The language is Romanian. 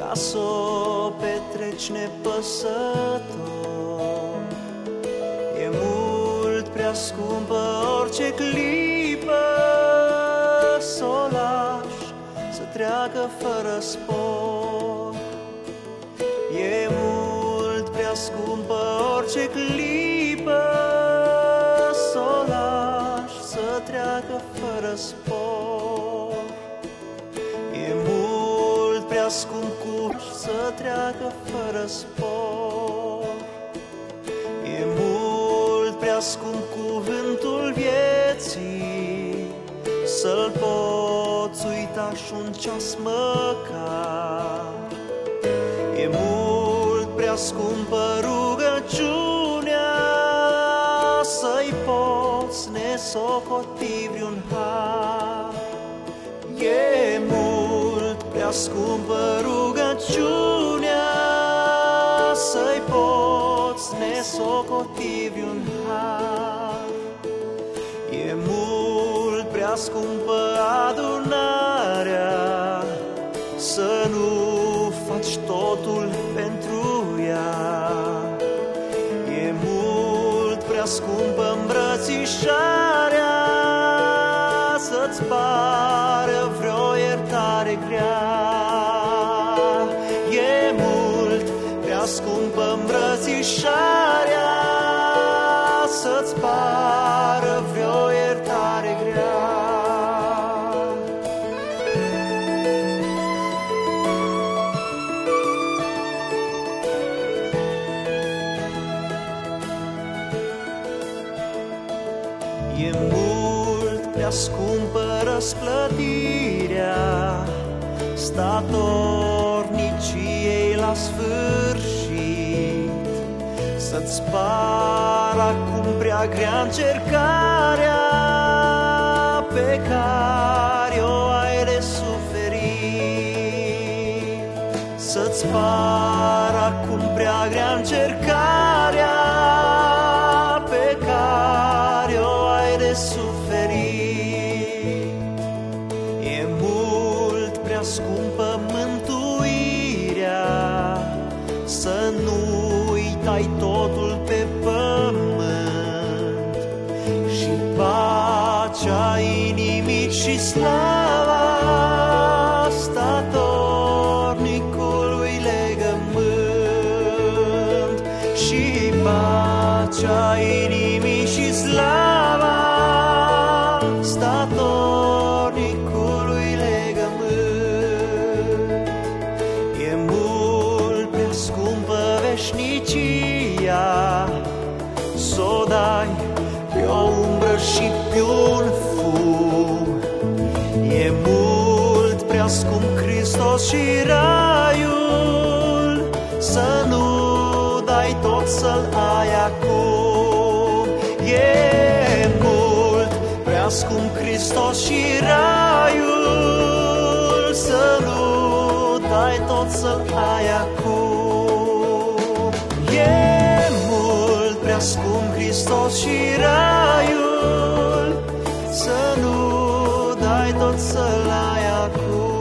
ca s-o petreci nepăsător. E mult prea scumpă orice clipă s-o lași să treacă fără spor. E mult prea scumpă orice clipă s-o lași să treacă fără spor. E mult prea scump să treacă fără spor. E mult prea scump cuvântul vieții, să-l poți uita și un ceas măcar. E mult prea scumpă rugăciunea, să-i poți nesocoti vreun har. E mult prea scumpă rugăciunea, să-i poți nesocoti vreun har. E mult prea scumpă adunarea, să nu faci totul pentru ea. E mult prea scumpă îmbrățișarea, să-ți pară vreo iertare grea. E mult prea scumpă îmbrățișarea, să-ți pară vreo iertare grea. E mult prea scumpă răsplătirea statorniciei la sfârșit, să-ți pară acum prea grea încercarea pe care o ai de suferit. Să-ți pară acum prea grea încercarea pe care o ai de suferit. E mult prea scumpă mântuirea, să nu uitai totul pe pământ, și pacea inimii și slava statornicului legământ. Și pacea inimii și slava statornicului legământ. E mult prea scumpă veșnicia, s-o dai pe o umbră și pe un fum. E mult prea scump Hristos și raiul, să nu dai tot să-l ai acum. E mult prea scump Hristos și raiul, să nu dai tot să-l ai acum. E mult prea scump Hristos și raiul, să nu dai tot să-l ai acum.